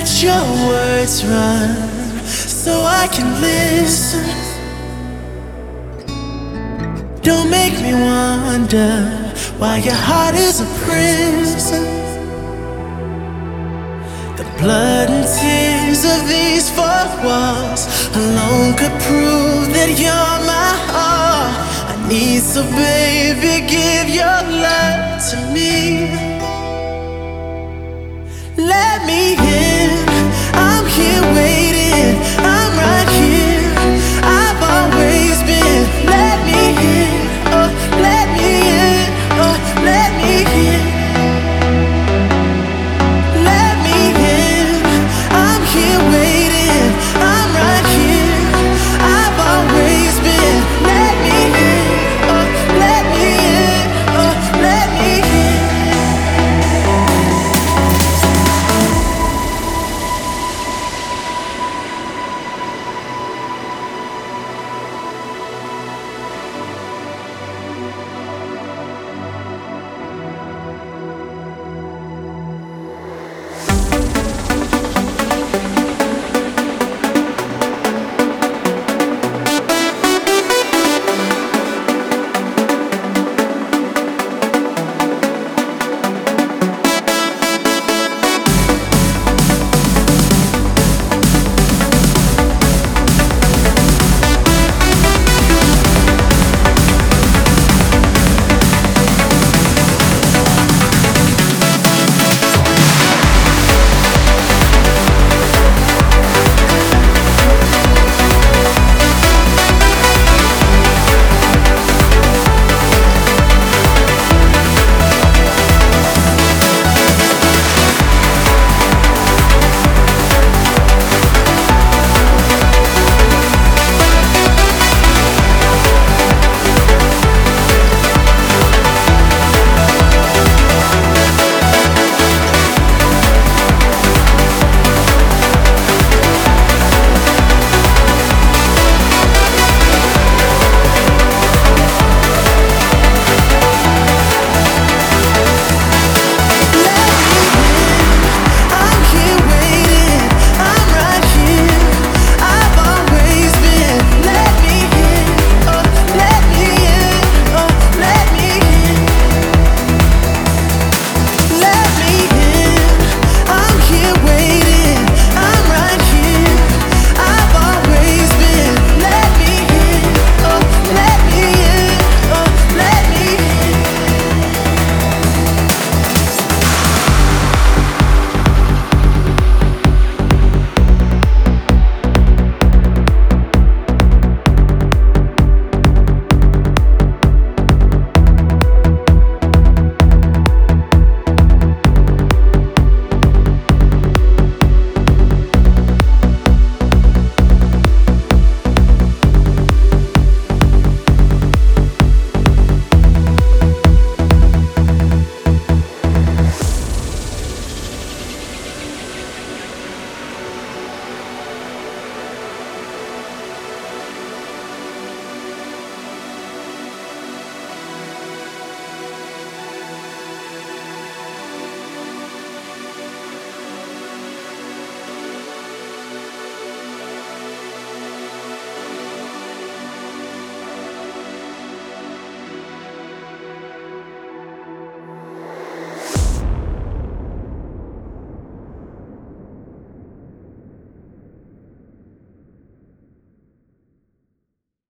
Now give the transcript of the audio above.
let your words run so I can listen. Don't make me wonder why your heart is a prison. The blood and tears of these four walls alone could prove that you're my all I need. So baby, give your love to me. Let me in.